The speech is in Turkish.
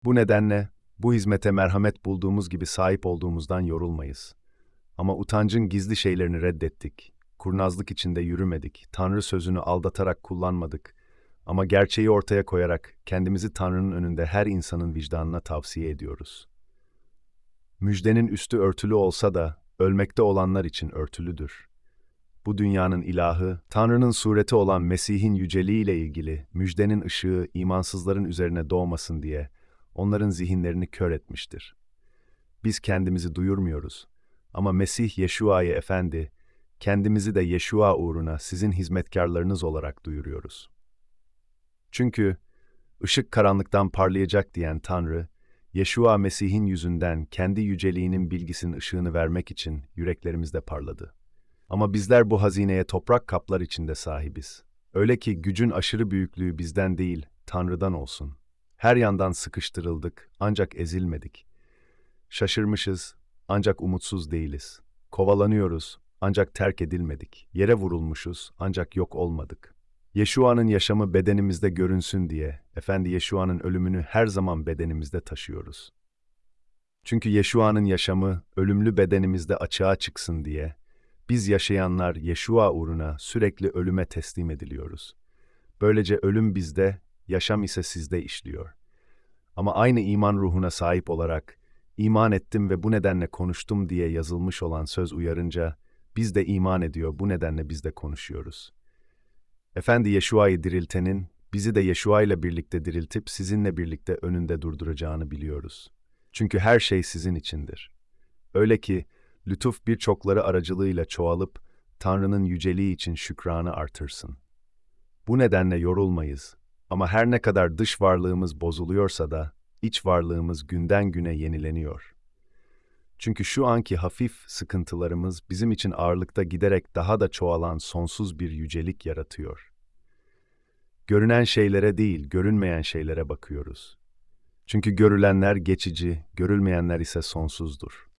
Bu nedenle bu hizmete merhamet bulduğumuz gibi sahip olduğumuzdan yorulmayız. Ama utancın gizli şeylerini reddettik. Kurnazlık içinde yürümedik. Tanrı sözünü aldatarak kullanmadık. Ama gerçeği ortaya koyarak kendimizi Tanrı'nın önünde her insanın vicdanına tavsiye ediyoruz. Müjdenin üstü örtülü olsa da ölmekte olanlar için örtülüdür. Bu dünyanın ilahı, Tanrı'nın sureti olan Mesih'in yüceliğiyle ilgili müjdenin ışığı imansızların üzerine doğmasın diye onların zihinlerini kör etmiştir. Biz kendimizi duyurmuyoruz ama Mesih Yeşua'yı Efendi, kendimizi de Yeşua uğruna sizin hizmetkarlarınız olarak duyuruyoruz. Çünkü ışık karanlıktan parlayacak diyen Tanrı, Yeşua Mesih'in yüzünden kendi yüceliğinin bilgisinin ışığını vermek için yüreklerimizde parladı. Ama bizler bu hazineye toprak kaplar içinde sahibiz. Öyle ki gücün aşırı büyüklüğü bizden değil, Tanrı'dan olsun. Her yandan sıkıştırıldık, ancak ezilmedik. Şaşırmışız, ancak umutsuz değiliz. Kovalanıyoruz, ancak terk edilmedik. Yere vurulmuşuz, ancak yok olmadık. Yeşua'nın yaşamı bedenimizde görünsün diye, Efendi Yeşua'nın ölümünü her zaman bedenimizde taşıyoruz. Çünkü Yeşua'nın yaşamı ölümlü bedenimizde açığa çıksın diye, biz yaşayanlar Yeşua uğruna sürekli ölüme teslim ediliyoruz. Böylece ölüm bizde, yaşam ise sizde işliyor. Ama aynı iman ruhuna sahip olarak, iman ettim ve bu nedenle konuştum diye yazılmış olan söz uyarınca, biz de iman ediyor, bu nedenle biz de konuşuyoruz. Efendi Yeşua'yı diriltenin, bizi de Yeşua ile birlikte diriltip sizinle birlikte önünde durduracağını biliyoruz. Çünkü her şey sizin içindir. Öyle ki, lütuf birçokları aracılığıyla çoğalıp, Tanrı'nın yüceliği için şükranı artırsın. Bu nedenle yorulmayız. Ama her ne kadar dış varlığımız bozuluyorsa da, iç varlığımız günden güne yenileniyor. Çünkü şu anki hafif sıkıntılarımız bizim için ağırlıkta giderek daha da çoğalan sonsuz bir yücelik yaratıyor. Görünen şeylere değil, görünmeyen şeylere bakıyoruz. Çünkü görülenler geçici, görülmeyenler ise sonsuzdur.